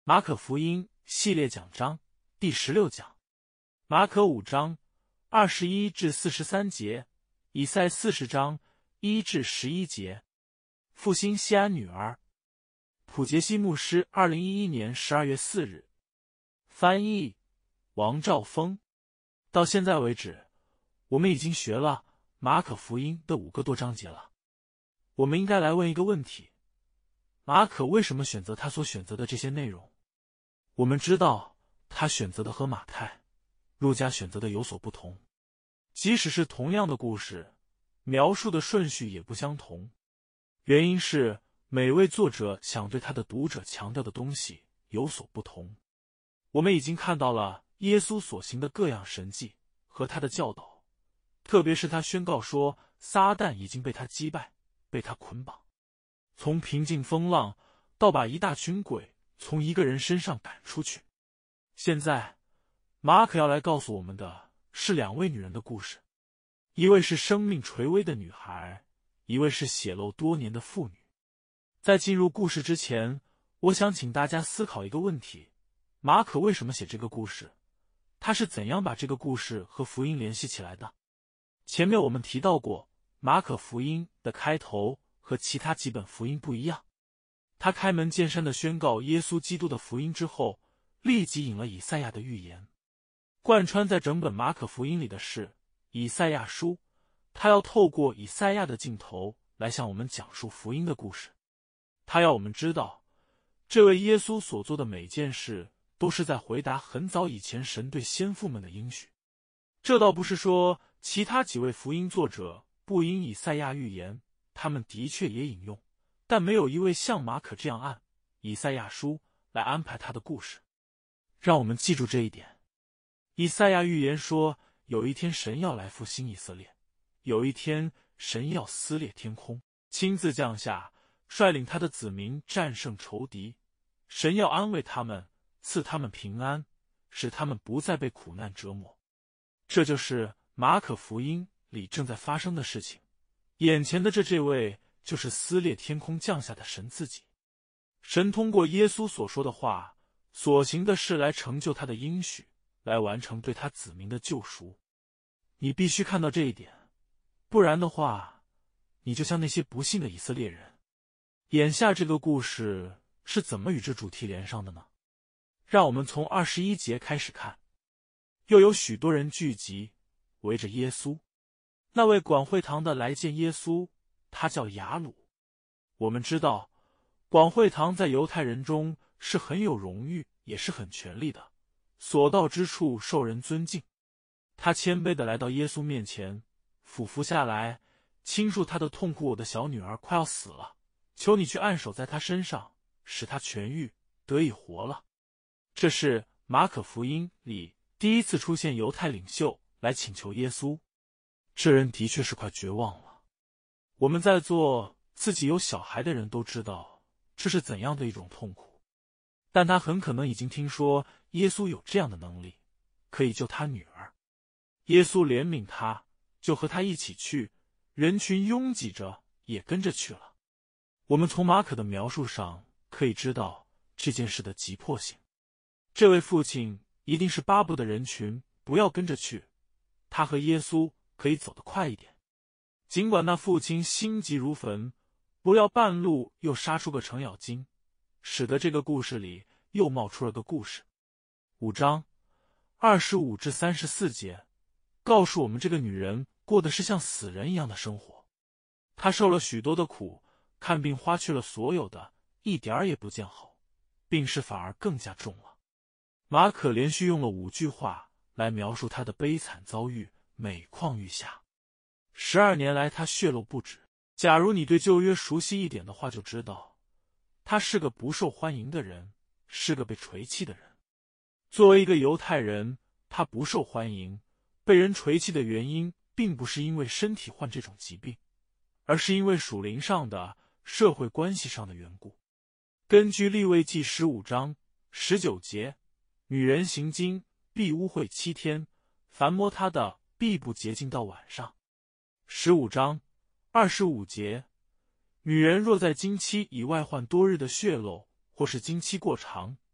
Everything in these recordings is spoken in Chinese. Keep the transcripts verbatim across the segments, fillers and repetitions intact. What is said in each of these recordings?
马可福音系列讲章第十六讲，马可五章二十一至四十三节，以赛四十章一至十一节。复兴西安女儿，普杰西牧师，二零一一年十二月四日。翻译王兆峰。到现在为止，我们已经学了马可福音的五个多章节了。我们应该来问一个问题：马可为什么选择他所选择的这些内容？我们知道他选择的和马太、路加选择的有所不同，即使是同样的故事，描述的顺序也不相同。原因是每位作者想对他的读者强调的东西有所不同。我们已经看到了耶稣所行的各样神迹和他的教导，特别是他宣告说撒旦已经被他击败，被他捆绑，从平静风浪到把一大群鬼从一个人身上赶出去。现在马可要来告诉我们的是两位女人的故事，一位是生命垂危的女孩，一位是血漏多年的妇女。在进入故事之前，我想请大家思考一个问题：马可为什么写这个故事？他是怎样把这个故事和福音联系起来的？前面我们提到过，马可福音的开头和其他几本福音不一样。他开门见山地宣告耶稣基督的福音之后，立即引了以赛亚的预言。贯穿在整本马可福音里的是以赛亚书，他要透过以赛亚的镜头来向我们讲述福音的故事。他要我们知道，这位耶稣所做的每件事都是在回答很早以前神对先父们的应许。这倒不是说其他几位福音作者不引以赛亚预言，他们的确也引用，但没有一位像马可这样按以赛亚书来安排他的故事。让我们记住这一点。以赛亚预言说，有一天神要来复兴以色列，有一天神要撕裂天空，亲自降下，率领他的子民战胜仇敌。神要安慰他们，赐他们平安，使他们不再被苦难折磨。这就是马可福音里正在发生的事情。眼前的这这位就是撕裂天空降下的神自己。神通过耶稣所说的话，所行的事来成就他的应许，来完成对他子民的救赎。你必须看到这一点，不然的话，你就像那些不信的以色列人。眼下这个故事是怎么与这主题连上的呢？让我们从二十一节开始看。又有许多人聚集，围着耶稣。那位管会堂的来见耶稣，他叫雅鲁。我们知道，管会堂在犹太人中是很有荣誉，也是很权力的，所到之处受人尊敬。他谦卑地来到耶稣面前，俯伏下来，倾诉他的痛苦：我的小女儿快要死了，求你去按手在她身上，使她痊愈，得以活了。这是马可福音里第一次出现犹太领袖来请求耶稣。这人的确是快绝望了。我们在座自己有小孩的人都知道这是怎样的一种痛苦，但他很可能已经听说耶稣有这样的能力，可以救他女儿。耶稣怜悯他，就和他一起去，人群拥挤着也跟着去了。我们从马可的描述上可以知道这件事的急迫性。这位父亲一定是巴不得人群不要跟着去，他和耶稣可以走得快一点。尽管那父亲心急如焚，不料半路又杀出个程咬金，使得这个故事里又冒出了个故事。五章二十五至三十四节告诉我们，这个女人过的是像死人一样的生活。她受了许多的苦，看病花去了所有的，一点儿也不见好，病势反而更加重了。马可连续用了五句话来描述她的悲惨遭遇，每况愈下。十二年来她血漏不止。假如你对旧约熟悉一点的话，就知道他是个不受欢迎的人，是个被垂弃的人。作为一个犹太人，他不受欢迎，被人垂弃的原因并不是因为身体患这种疾病，而是因为属灵上的、社会关系上的缘故。根据利未记十五章十九节，女人行经必污秽七天，凡摸她的必不洁净到晚上。十五章二十五节，女人若在经期以外患多日的血漏，或是经期过长，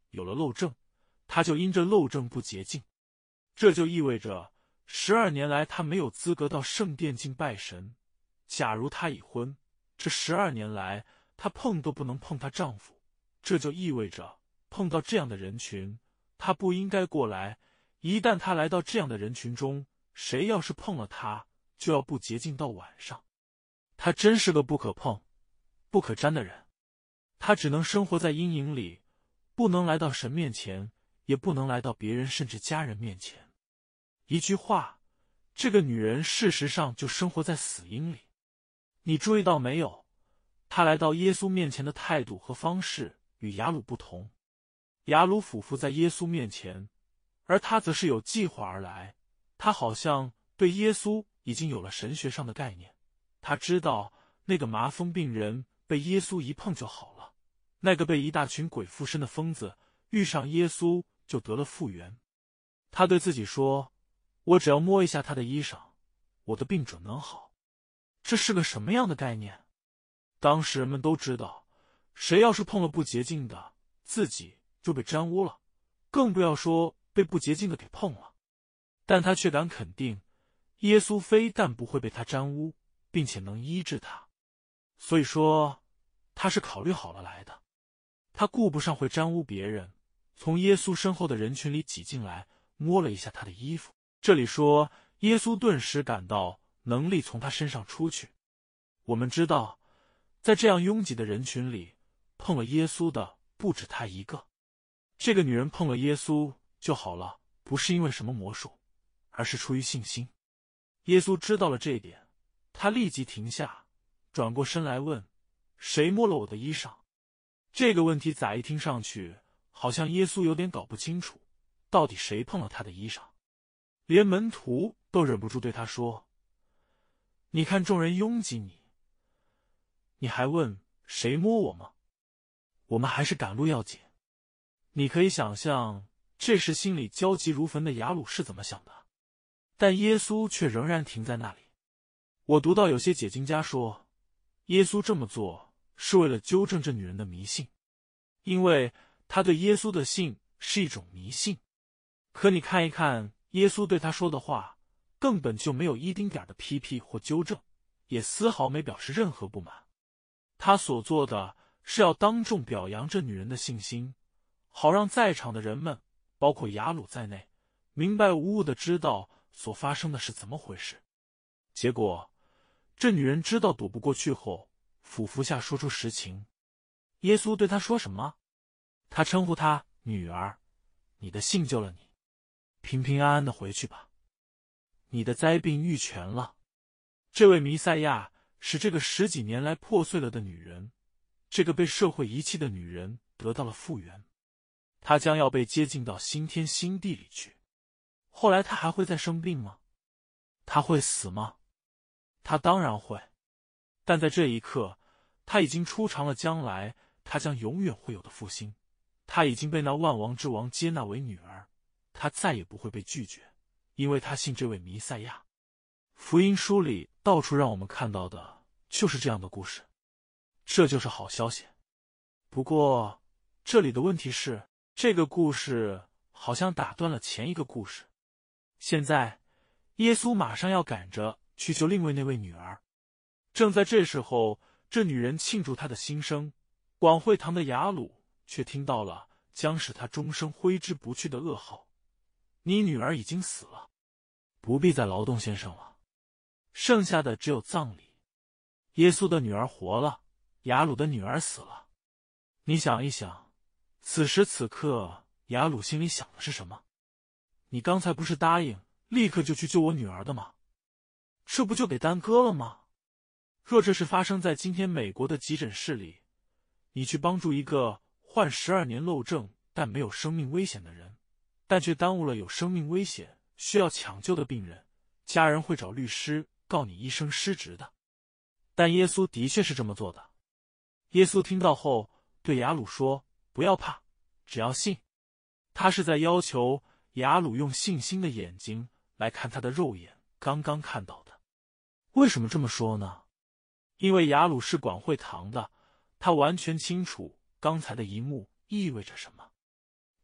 有了漏症，他就因这漏症不洁净。这就意味着十二年来他没有资格到圣殿敬拜神。假如她已婚，这十二年来她碰都不能碰她丈夫，这就意味着碰到这样的人群，她不应该过来。一旦她来到这样的人群中，谁要是碰了她，就要不洁净到晚上。她真是个不可碰、不可沾的人。她只能生活在阴影里，不能来到神面前，也不能来到别人甚至家人面前。一句话，这个女人事实上就生活在死荫里。你注意到没有？她来到耶稣面前的态度和方式与雅鲁不同。雅鲁俯伏在耶稣面前，而他则是有计划而来。他好像对耶稣已经有了神学上的概念。他知道那个麻风病人被耶稣一碰就好了，那个被一大群鬼附身的疯子遇上耶稣就得了复原。他对自己说，我只要摸一下他的衣裳，我的病准能好。这是个什么样的概念？当时人们都知道，谁要是碰了不洁净的，自己就被沾污了，更不要说被不洁净的给碰了。但他却敢肯定，耶稣非但不会被他沾污，并且能医治他。所以说，他是考虑好了来的。他顾不上会沾污别人，从耶稣身后的人群里挤进来，摸了一下他的衣服。这里说，耶稣顿时感到能力从他身上出去。我们知道，在这样拥挤的人群里，碰了耶稣的不止他一个。这个女人碰了耶稣就好了，不是因为什么魔术，而是出于信心。耶稣知道了这一点，他立即停下，转过身来问，谁摸了我的衣裳？这个问题乍一听上去，好像耶稣有点搞不清楚，到底谁碰了他的衣裳。连门徒都忍不住对他说，你看众人拥挤你，你还问谁摸我吗？我们还是赶路要紧。你可以想象这时心里焦急如焚的雅鲁是怎么想的，但耶稣却仍然停在那里。我读到有些解经家说，耶稣这么做是为了纠正这女人的迷信，因为他对耶稣的信是一种迷信。可你看一看耶稣对他说的话，根本就没有一丁点的批评或纠正，也丝毫没表示任何不满。他所做的是要当众表扬这女人的信心，好让在场的人们，包括雅鲁在内，明白无误的知道所发生的是怎么回事。结果，这女人知道躲不过去后，俯伏下说出实情。耶稣对她说什么？他称呼她女儿，你的信救了你，平平安安的回去吧，你的灾病愈全了。这位弥赛亚使这个十几年来破碎了的女人，这个被社会遗弃的女人得到了复原。她将要被接进到新天新地里去。后来她还会再生病吗？她会死吗？她当然会。但在这一刻，她已经出尝了将来她将永远会有的复兴。她已经被那万王之王接纳为女儿，她再也不会被拒绝，因为她信这位弥赛亚。福音书里到处让我们看到的就是这样的故事，这就是好消息。不过，这里的问题是，这个故事好像打断了前一个故事。现在，耶稣马上要赶着去救另外那位女儿。正在这时候，这女人庆祝她的新生，广会堂的雅鲁却听到了将使她终生挥之不去的噩耗：你女儿已经死了，不必再劳动先生了。剩下的只有葬礼。耶稣的女儿活了，雅鲁的女儿死了。你想一想，此时此刻雅鲁心里想的是什么？你刚才不是答应立刻就去救我女儿的吗？这不就给耽搁了吗？若这是发生在今天美国的急诊室里，你去帮助一个患十二年漏症但没有生命危险的人，但却耽误了有生命危险需要抢救的病人，家人会找律师告你医生失职的。但耶稣的确是这么做的。耶稣听到后对雅鲁说，不要怕，只要信。他是在要求雅鲁用信心的眼睛来看他的肉眼刚刚看到的。为什么这么说呢？因为雅鲁是管会堂的，他完全清楚刚才的一幕意味着什么。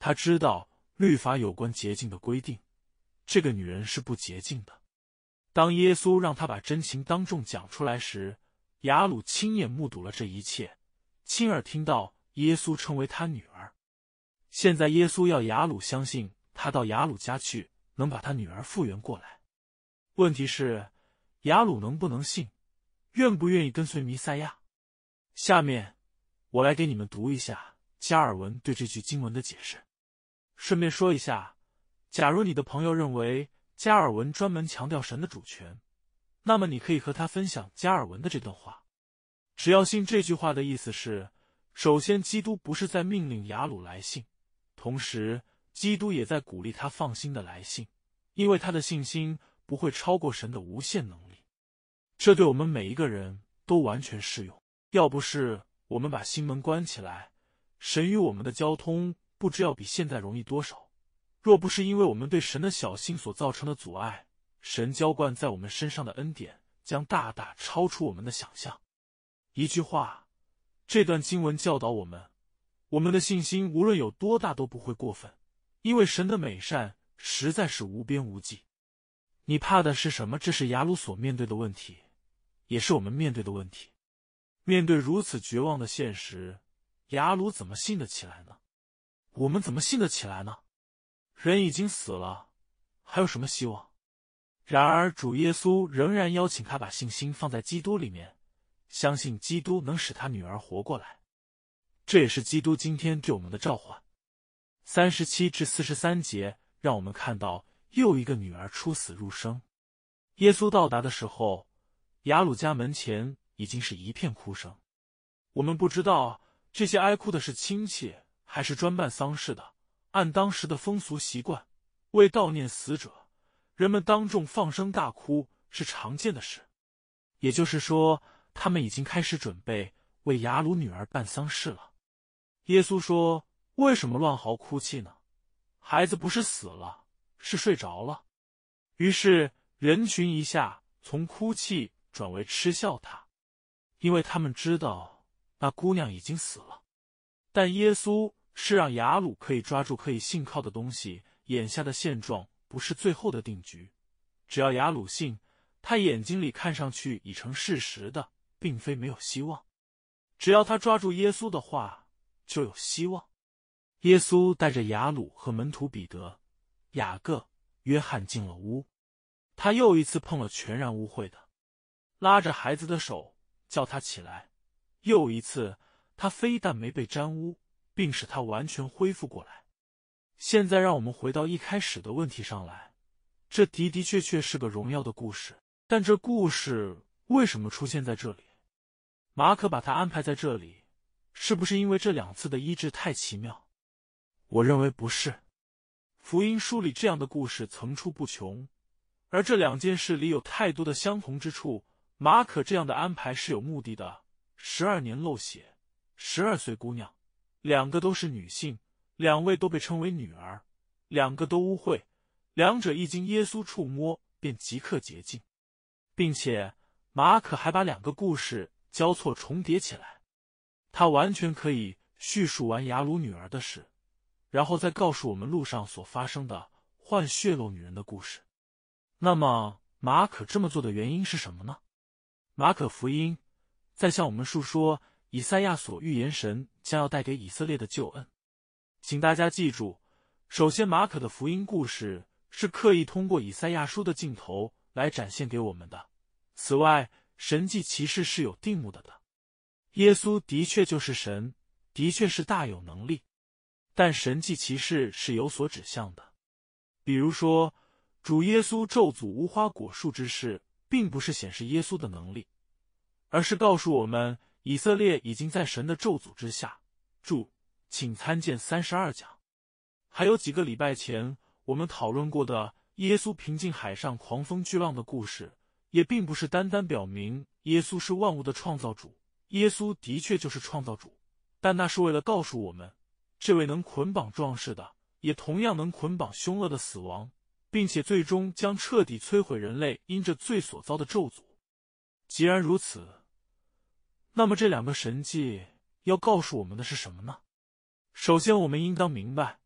他知道律法有关洁净的规定，这个女人是不洁净的。当耶稣让他把真情当众讲出来时，雅鲁亲眼目睹了这一切，亲耳听到耶稣称为他女儿。现在耶稣要雅鲁相信他到雅鲁家去，能把他女儿复原过来。问题是，雅鲁能不能信，愿不愿意跟随弥赛亚？下面我来给你们读一下加尔文对这句经文的解释。顺便说一下，假如你的朋友认为加尔文专门强调神的主权，那么你可以和他分享加尔文的这段话。只要信这句话的意思是，首先基督不是在命令雅鲁来信，同时基督也在鼓励他放心的来信，因为他的信心不会超过神的无限能力。这对我们每一个人都完全适用。要不是我们把心门关起来，神与我们的交通不知要比现在容易多少。若不是因为我们对神的小心所造成的阻碍，神浇灌在我们身上的恩典将大大超出我们的想象。一句话，这段经文教导我们，我们的信心无论有多大都不会过分，因为神的美善实在是无边无际。你怕的是什么？这是雅鲁所面对的问题，也是我们面对的问题。面对如此绝望的现实，雅鲁怎么信得起来呢？我们怎么信得起来呢？人已经死了，还有什么希望？然而主耶稣仍然邀请他把信心放在基督里面，相信基督能使他女儿活过来。这也是基督今天对我们的召唤。三十七至四十三节让我们看到又一个女儿出死入生。耶稣到达的时候，雅鲁家门前已经是一片哭声。我们不知道这些哀哭的是亲戚还是专办丧事的。按当时的风俗习惯，为悼念死者，人们当众放声大哭是常见的事。也就是说，他们已经开始准备为雅鲁女儿办丧事了。耶稣说，为什么乱嚎哭泣呢？孩子不是死了，是睡着了。于是人群一下从哭泣转为嗤笑他，因为他们知道那姑娘已经死了。但耶稣是让雅鲁可以抓住可以信靠的东西，眼下的现状不是最后的定局。只要雅鲁信，他眼睛里看上去已成事实的，并非没有希望。只要他抓住耶稣的话，就有希望。耶稣带着雅鲁和门徒彼得、雅各、约翰进了屋，他又一次碰了全然污秽的，拉着孩子的手叫他起来。又一次，他非但没被沾污，并使他完全恢复过来。现在让我们回到一开始的问题上来，这的的确确是个荣耀的故事，但这故事为什么出现在这里？马可把它安排在这里，是不是因为这两次的医治太奇妙？我认为不是。福音书里这样的故事层出不穷，而这两件事里有太多的相同之处。马可这样的安排是有目的的。十二年漏血，十二岁姑娘，两个都是女性，两位都被称为女儿，两个都污秽，两者一经耶稣触摸便即刻洁净，并且马可还把两个故事交错重叠起来。他完全可以叙述完雅鲁女儿的事，然后再告诉我们路上所发生的患血漏女人的故事。那么马可这么做的原因是什么呢？马可福音在向我们述说以赛亚所预言神将要带给以色列的救恩。请大家记住，首先马可的福音故事是刻意通过以赛亚书的镜头来展现给我们的。此外，神迹奇事是有定目的的。耶稣的确就是神，的确是大有能力，但神迹奇事是有所指向的。比如说，主耶稣咒诅无花果树之事，并不是显示耶稣的能力，而是告诉我们以色列已经在神的咒诅之下。注，请参见三十二讲。还有几个礼拜前我们讨论过的耶稣平静海上狂风巨浪的故事，也并不是单单表明耶稣是万物的创造主。耶稣的确就是创造主，但那是为了告诉我们，这位能捆绑壮士的，也同样能捆绑凶恶的死亡，并且最终将彻底摧毁人类因着罪所遭的咒诅。既然如此，那么这两个神迹要告诉我们的是什么呢？首先，我们应当明白，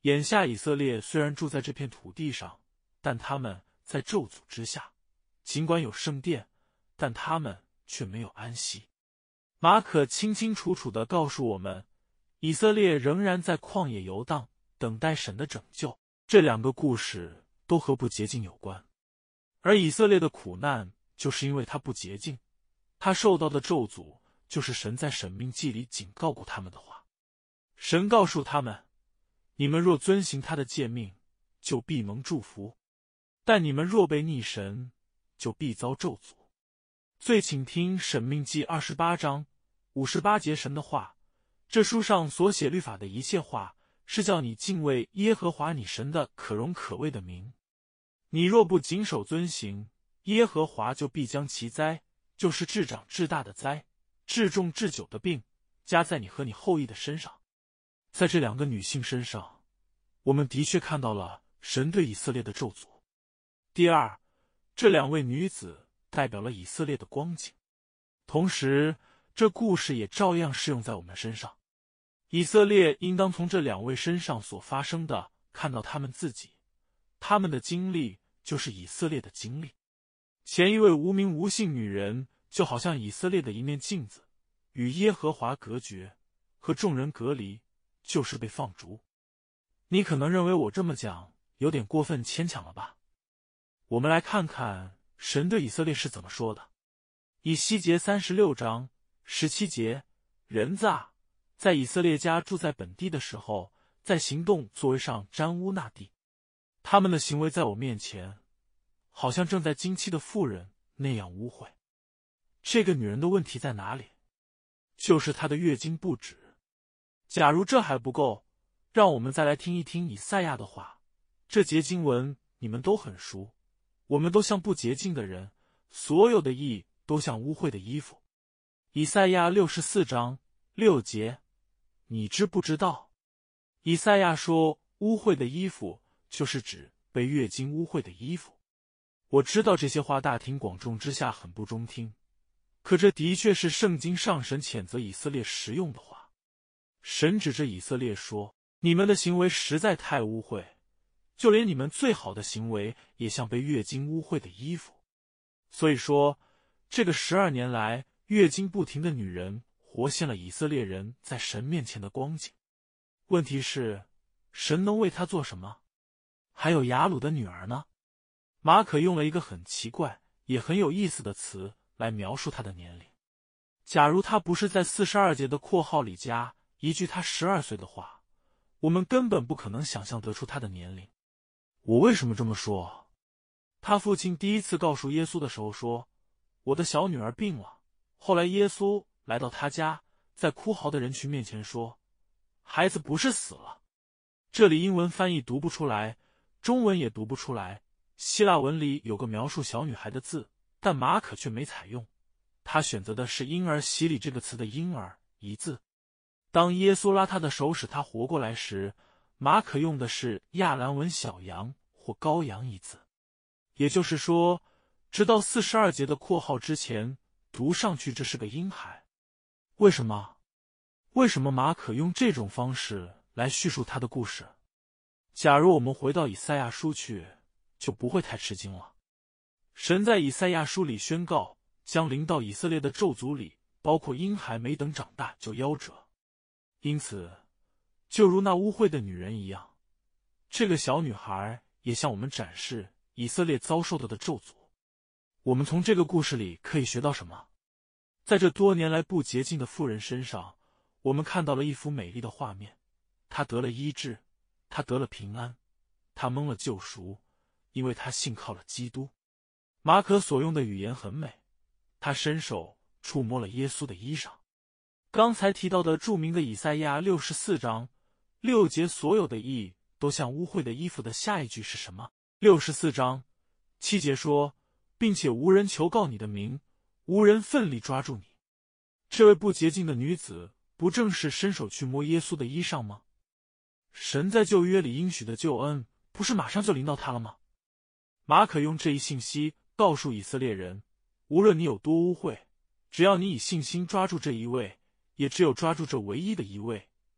眼下以色列虽然住在这片土地上，但他们在咒诅之下，尽管有圣殿，但他们却没有安息。马可清清楚楚地告诉我们，以色列仍然在旷野游荡，等待神的拯救。这两个故事都和不洁净有关，而以色列的苦难就是因为他不洁净，他受到的咒诅就是神在申命记里警告过他们的话。神告诉他们，你们若遵行他的诫命，就必蒙祝福，但你们若背逆神，就必遭咒诅。最请听申命记二十八章五十八节神的话，这书上所写律法的一切话，是叫你敬畏耶和华你神的可荣可畏的名。你若不谨守遵行，耶和华就必将其灾，就是至长至大的灾，至重至久的病，加在你和你后裔的身上。在这两个女性身上，我们的确看到了神对以色列的咒诅。第二，这两位女子代表了以色列的光景，同时这故事也照样适用在我们身上。以色列应当从这两位身上所发生的看到他们自己，他们的经历就是以色列的经历。前一位无名无姓女人就好像以色列的一面镜子，与耶和华隔绝，和众人隔离，就是被放逐。你可能认为我这么讲有点过分牵强了吧？我们来看看神对以色列是怎么说的。以西结三十六章十七节，人子啊，在以色列家住在本地的时候，在行动座位上沾污那地。他们的行为在我面前，好像正在经期的妇人那样污秽。这个女人的问题在哪里？就是她的月经不止。假如这还不够，让我们再来听一听以赛亚的话。这节经文你们都很熟，我们都像不洁净的人，所有的义都像污秽的衣服。以赛亚六十四章六节，你知不知道？以赛亚说，污秽的衣服就是指被月经污秽的衣服。我知道这些话大庭广众之下很不中听，可这的确是圣经上神谴责以色列时用的话。神指着以色列说，你们的行为实在太污秽，就连你们最好的行为也像被月经污秽的衣服。所以说，这个十二年来月经不停的女人活现了以色列人在神面前的光景。问题是，神能为他做什么？还有雅鲁的女儿呢？马可用了一个很奇怪也很有意思的词来描述她的年龄。假如他不是在四十二节的括号里加一句他十二岁的话，我们根本不可能想象得出他的年龄。我为什么这么说？他父亲第一次告诉耶稣的时候说，我的小女儿病了。后来耶稣来到他家，在哭嚎的人群面前说，孩子不是死了。这里英文翻译读不出来，中文也读不出来。希腊文里有个描述小女孩的字，但马可却没采用，他选择的是婴儿洗礼这个词的婴儿一字。当耶稣拉他的手使他活过来时，马可用的是亚兰文小羊或羔羊一字。也就是说，直到四十二节的括号之前，读上去这是个婴孩。为什么？为什么马可用这种方式来叙述他的故事？假如我们回到以赛亚书去，就不会太吃惊了。神在以赛亚书里宣告，将临到以色列的咒诅里，包括婴孩没等长大就夭折。因此，就如那污秽的女人一样，这个小女孩也向我们展示以色列遭受的的咒诅。我们从这个故事里可以学到什么？在这多年来不洁净的妇人身上，我们看到了一幅美丽的画面。她得了医治，她得了平安，她蒙了救赎，因为她信靠了基督。马可所用的语言很美，他伸手触摸了耶稣的衣裳。刚才提到的著名的以赛亚六十四章六节，所有的义都像污秽的衣服的下一句是什么？六十四章七节说，并且无人求告你的名，无人奋力抓住你。这位不洁净的女子不正是伸手去摸耶稣的衣裳吗？神在旧约里应许的救恩不是马上就临到他了吗？马可用这一信息告诉以色列人，无论你有多污秽，只要你以信心抓住这一位，也只有抓住这唯一的一位，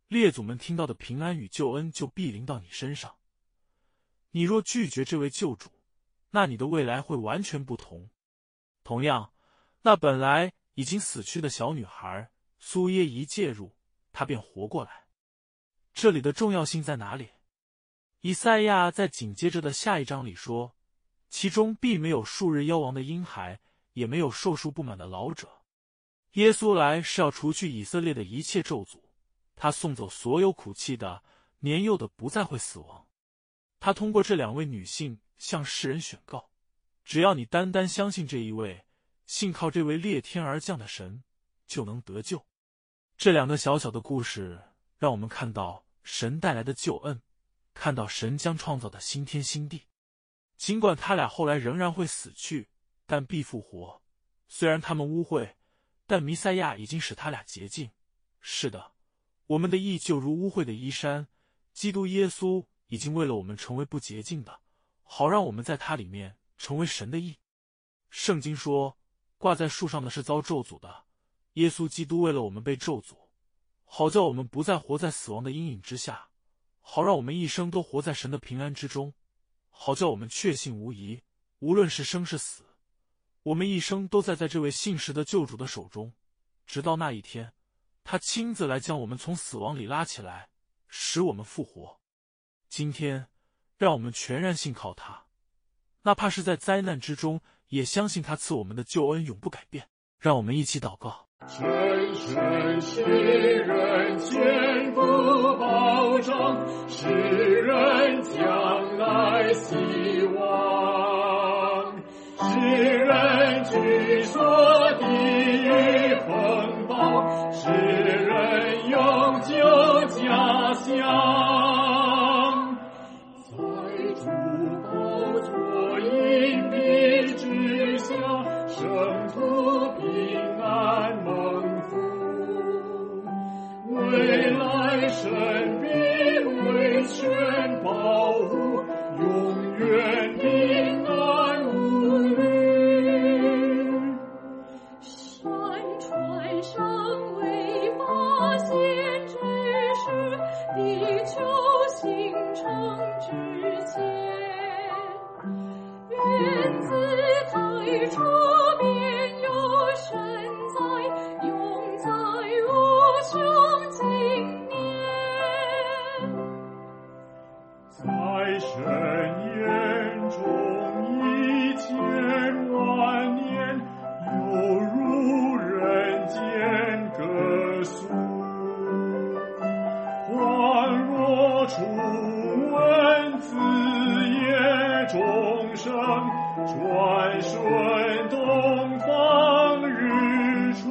列祖们听到的平安与救恩就必临到你身上。你若拒绝这位救主，那你的未来会完全不同。同样，那本来已经死去的小女孩苏耶一介入，她便活过来。这里的重要性在哪里？以赛亚在紧接着的下一章里说，其中必没有数日夭亡的婴孩，也没有寿数不满的老者。耶稣来是要除去以色列的一切咒诅，他送走所有苦泣的，年幼的不再会死亡。他通过这两位女性向世人宣告，只要你单单相信这一位，信靠这位裂天而降的神，就能得救。这两个小小的故事让我们看到神带来的救恩，看到神将创造的新天新地。尽管他俩后来仍然会死去，但必复活。虽然他们污秽，但弥赛亚已经使他俩洁净。是的，我们的义就如污秽的衣衫，基督耶稣已经为了我们成为不洁净的，好让我们在他里面成为神的义。圣经说，挂在树上的是遭咒诅的，耶稣基督为了我们被咒诅，好叫我们不再活在死亡的阴影之下，好让我们一生都活在神的平安之中，好叫我们确信无疑，无论是生是死，我们一生都在在这位信实的救主的手中，直到那一天，他亲自来将我们从死亡里拉起来，使我们复活。今天，让我们全然信靠他，哪怕是在灾难之中，也相信他赐我们的救恩永不改变。让我们一起祷告。 神神世人全部保障，世人将来希望，世人据说地狱风暴，世人永久家乡，在主宝座荫蔽之下，圣徒平安蒙福，未来神必为全保护，永远平安无虑。 山川尚未发现之时，地球形成之前，原自太初便有神在，永在无穷经年。 在神眼中一千万年，犹如人间歌颂，恍若初闻子夜钟声，转瞬东方日出。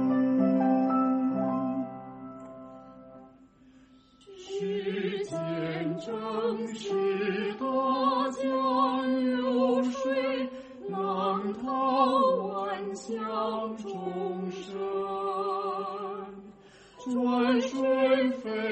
世间正是大江流水，浪涛万象众生，转瞬飞